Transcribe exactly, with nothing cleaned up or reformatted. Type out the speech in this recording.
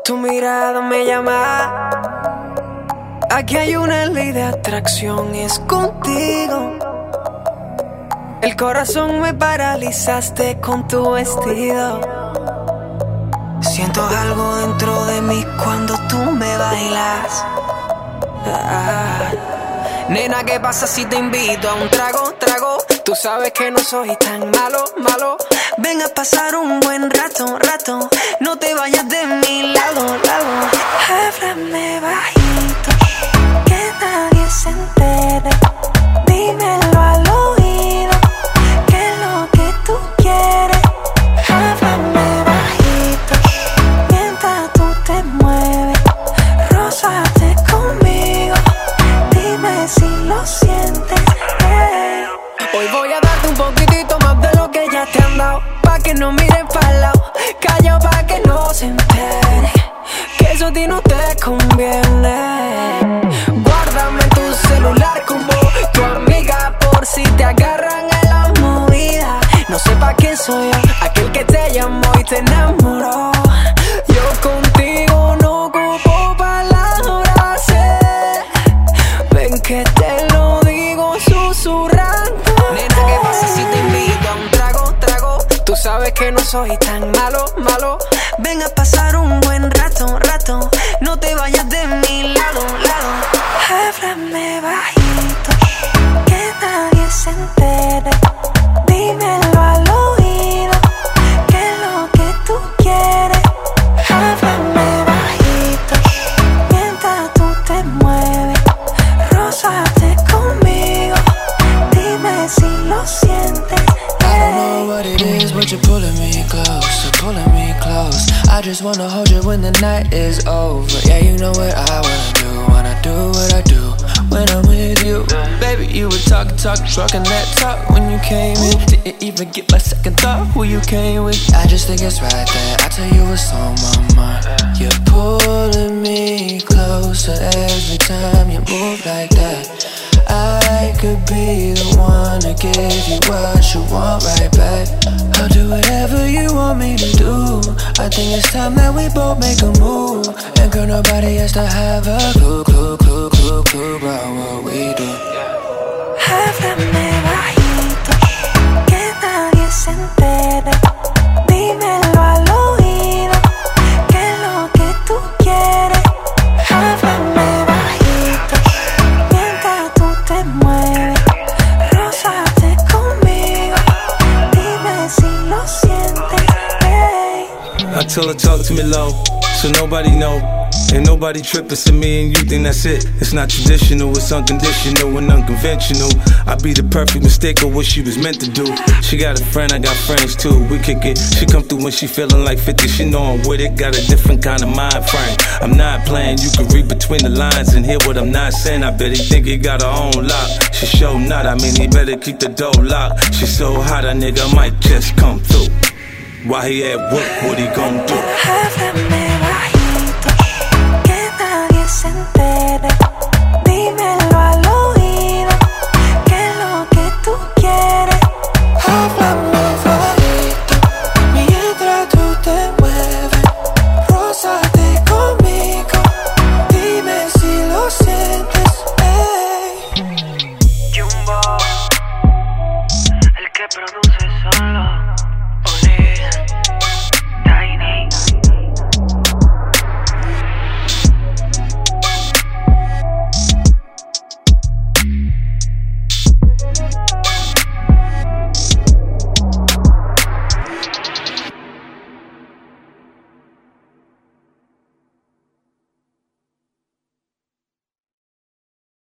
Tu mirada me llama. Aquí hay una ley de atracción, es contigo. El corazón me paralizaste con tu vestido. Siento algo dentro de mí cuando tú me bailas. Ah. Nena, ¿qué pasa si te invito a un trago, trago? Tú sabes que no soy tan malo, malo. Ven a pasar un buen rato, rato. No te vayas de mi lado, lado. Háblame bajito, que nadie se entere. Dímelo al oído, que es lo que tú quieres. Háblame bajito, mientras tú te mueves. Rózate conmigo, dime si lo sientes. Hey. Hoy voy a darte un poquitito más de lo que ya te han dado, pa' que no miren pa'l lado, callao pa' que no se entere, que eso a ti no te conviene. Guárdame en tu celular como tu amiga, por si te agarran en la movida. No sé pa' quién soy yo, aquel que te llamó y te enamoró. Yo contigo no ocupo palabras, eh. Ven que te lo digo susurrando. Nena, ¿qué pasa si te invito a un trago, trago? Tú sabes que no soy tan malo, malo. Ven a pasar un buen rato, rato. No te vayas de mi lado, lado. Háblame bajito, que nadie se entere. Dímelo al oído, que es lo que tú quieres. Háblame bajito, mientras tú te mueves. Rózate conmigo, dime si lo sientes. I don't know what it is, but you're pulling me close, you're pulling me close. I just wanna hold you when the night is over. Yeah, you know what I wanna do, wanna do what I do when I'm with you. Baby, you were talking, talking, talking that talk when you came in. Didn't even get my second thought who you came with. I just think it's right that I tell you what's on my mind. You're pulling me closer every time you move like that. I could be the one to give you what you want right back. I'll do whatever you want me to do. I think it's time that we both make a move. And girl, nobody has to have a clue, clue, clue, clue, clue about what we do. Háblame bajito, que nadie se entere. Dímelo al oído, que es lo que tú quieres. Háblame bajito, mientras tú te mueves. Rózate conmigo, dime si lo sientes. Hey. I tell her talk to me low, so nobody know. Ain't nobody trippin', to me and you think that's it. It's not traditional, it's unconditional and unconventional. I be the perfect mistake of what she was meant to do. She got a friend, I got friends too. We kick it, she come through when she feelin' like fifty. She know I'm with it, got a different kind of mind frame. I'm not playing, you can read between the lines and hear what I'm not saying. I bet he think he got her own lock. She show not, I mean he better keep the door locked. She so hot, a nigga might just come through. While he at work, what he gon' do? Háblame